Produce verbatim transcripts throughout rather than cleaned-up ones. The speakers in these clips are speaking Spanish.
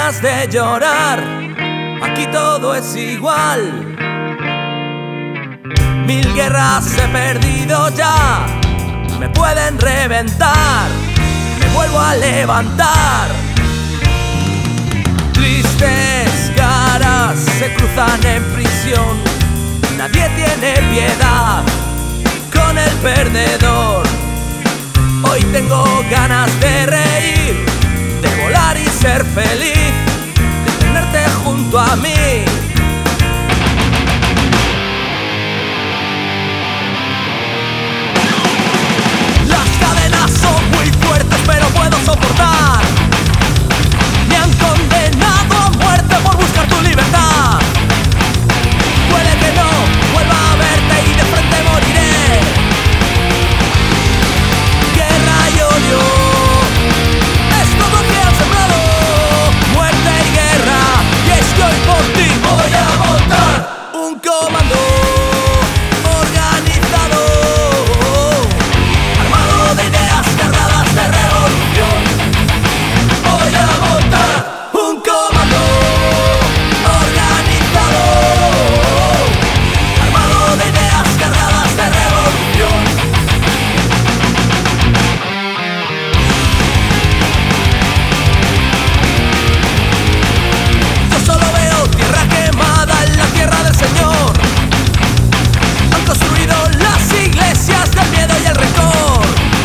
ganas de llorar, aquí todo es igual. Mil guerras he perdido ya, me pueden reventar, me vuelvo a levantar. Tristes caras se cruzan en prisión, nadie tiene piedad con el perdedor. Hoy tengo ganas de reír, de volar y ser feliz, de tenerte junto a mí. Las cadenas son muy fuertes, pero puedo soportar. Me han condenado a muerte por buscar tu libertad. Puede que no vuelva a verte y de frente moriré. Guerra y odio es todo que han sembrado. Muerte y guerra, y es que hoy por ti voy a montar un comando organizado, armado de ideas cargadas de revolución. Voy a montar un comando organizado, armado de ideas cargadas de revolución. Yo solo veo tierra quemada en la tierra del Señor. Han construido las iglesias del miedo y el rencor.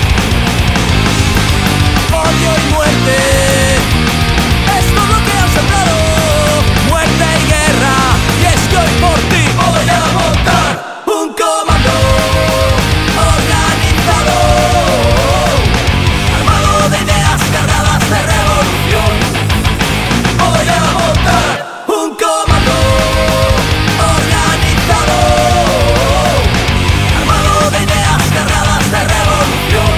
Odio y muerte es todo lo que han sembrado. Muerte y guerra, y es que hoy por ti voy a montar un comando organizado, armado de ideas cargadas de revolución. Voy a montar un comando organizado, armado de ideas cargadas de revolución.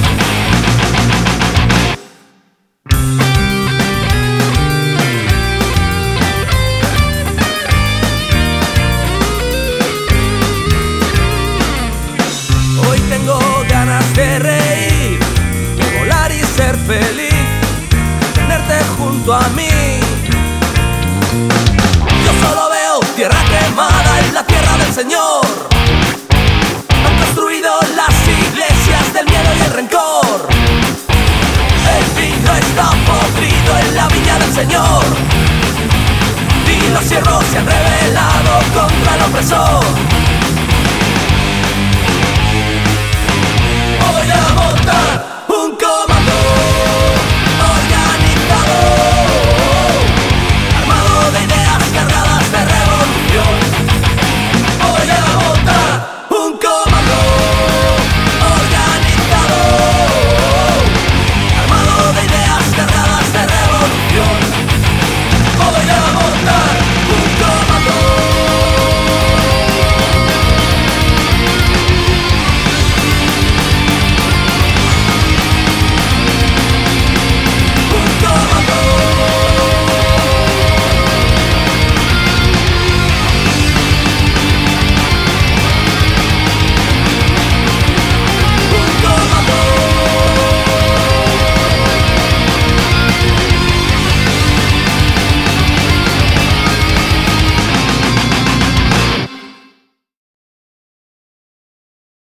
Hoy tengo ganas de reír, de volar y ser feliz, de tenerte junto a mí. Yo solo veo tierra quemada en la tierra del Señor. Han construido las iglesias del miedo y el rencor. El vino está podrido en la viña del Señor, y los siervos se han rebelado contra el opresor.